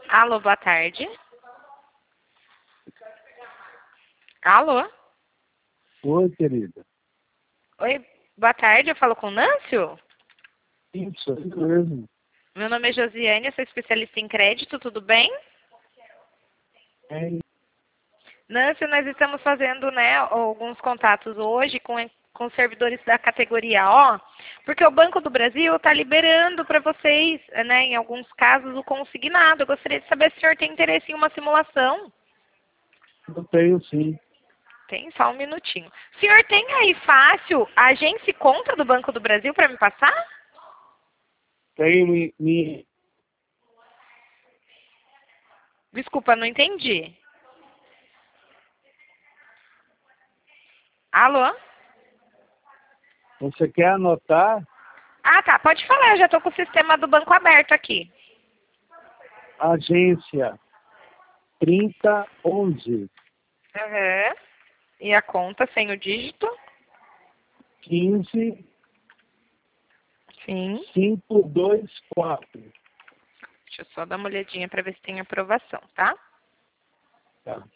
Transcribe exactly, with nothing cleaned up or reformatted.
Alô, boa tarde. Alô? Oi, querida. Oi, boa tarde, eu falo com o Nâncio? Isso, é isso mesmo. Meu nome é Josiane, eu sou especialista em crédito, tudo bem? É, Nâncio, nós estamos fazendo, né, alguns contatos hoje com, com servidores da categoria O, porque o Banco do Brasil está liberando para vocês, né, em alguns casos, o consignado. Eu gostaria de saber se o senhor tem interesse em uma simulação. eu tenho sim. Tem, só um minutinho. O senhor tem aí fácil a agência e conta do Banco do Brasil para me passar? Tenho me, me Desculpa, não entendi. Alô? Você quer anotar? Ah, tá, pode falar, eu já estou com o sistema do banco aberto aqui. Agência trinta onze Uhum. E a conta sem o dígito? quinze Sim. cinco dois quatro. Deixa eu só dar uma olhadinha para ver se tem aprovação, tá? Tá.